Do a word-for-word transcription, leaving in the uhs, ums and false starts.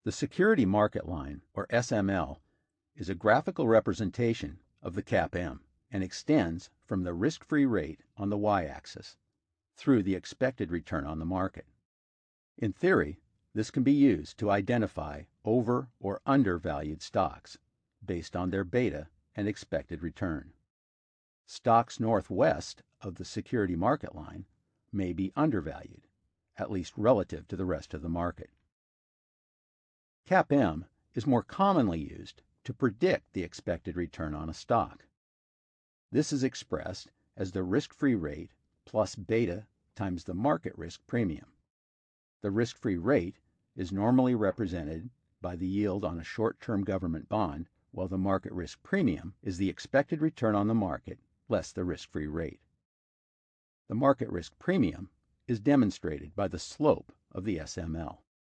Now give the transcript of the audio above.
The security market line, or S M L, is a graphical representation of the C A P M and extends from the risk-free rate on the y-axis through the expected return on the market. In theory, this can be used to identify over or undervalued stocks based on their beta and expected return. Stocks northwest of the security market line may be undervalued, at least relative to the rest of the market. C A P M is more commonly used to predict the expected return on a stock. This is expressed as the risk-free rate plus beta times the market risk premium. The risk-free rate is normally represented by the yield on a short-term government bond, while the market risk premium is the expected return on the market less the risk-free rate. The market risk premium is demonstrated by the slope of the S M L.